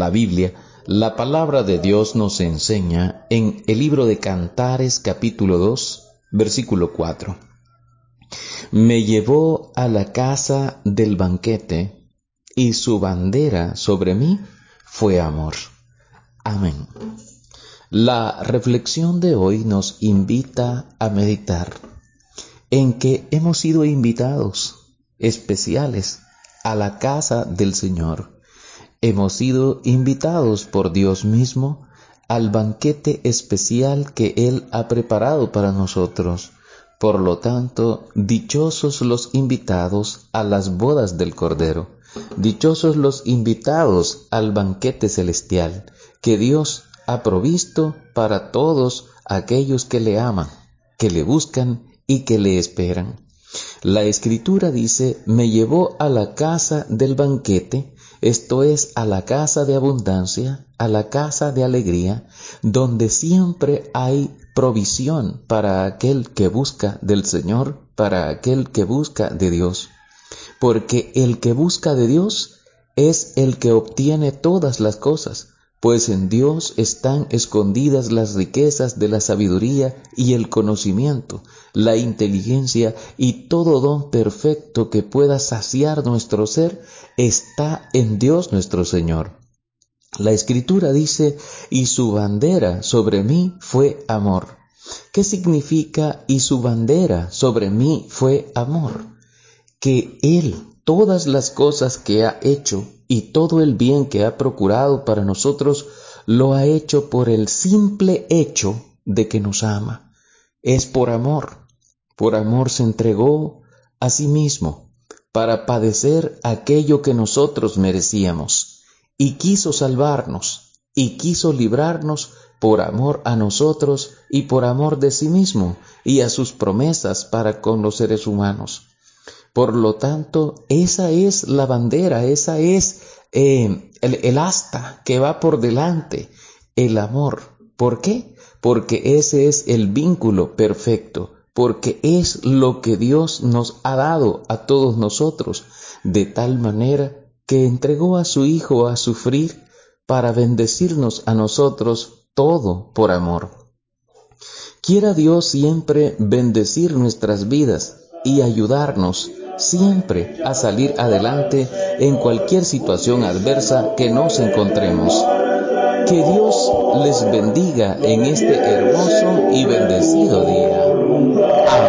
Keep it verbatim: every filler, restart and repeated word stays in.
la Biblia, la palabra de Dios nos enseña en el libro de Cantares capítulo dos, versículo cuatro. Me llevó a la casa del banquete y su bandera sobre mí fue amor. Amén. La reflexión de hoy nos invita a meditar en que hemos sido invitados especiales a la casa del Señor. Hemos sido invitados por Dios mismo al banquete especial que Él ha preparado para nosotros. Por lo tanto, dichosos los invitados a las bodas del Cordero, dichosos los invitados al banquete celestial que Dios ha provisto para todos aquellos que le aman, que le buscan y que le esperan. La Escritura dice, me llevó a la casa del banquete, esto es, a la casa de abundancia, a la casa de alegría, donde siempre hay provisión para aquel que busca del Señor, para aquel que busca de Dios. Porque el que busca de Dios es el que obtiene todas las cosas, pues en Dios están escondidas las riquezas de la sabiduría y el conocimiento, la inteligencia y todo don perfecto que pueda saciar nuestro ser está en Dios nuestro Señor. La Escritura dice, y su bandera sobre mí fue amor. ¿Qué significa y su bandera sobre mí fue amor? Que Él, todas las cosas que ha hecho y todo el bien que ha procurado para nosotros, lo ha hecho por el simple hecho de que nos ama. Es por amor. Por amor se entregó a sí mismo para padecer aquello que nosotros merecíamos y quiso salvarnos y quiso librarnos por amor a nosotros y por amor de sí mismo y a sus promesas para con los seres humanos. Por lo tanto, esa es la bandera, esa es eh, el, el asta que va por delante, el amor. ¿Por qué? Porque ese es el vínculo perfecto, porque es lo que Dios nos ha dado a todos nosotros, de tal manera que entregó a su Hijo a sufrir para bendecirnos a nosotros, todo por amor. Quiera Dios siempre bendecir nuestras vidas y ayudarnos siempre a salir adelante en cualquier situación adversa que nos encontremos. Que Dios les bendiga en este hermoso y bendecido día. Amén.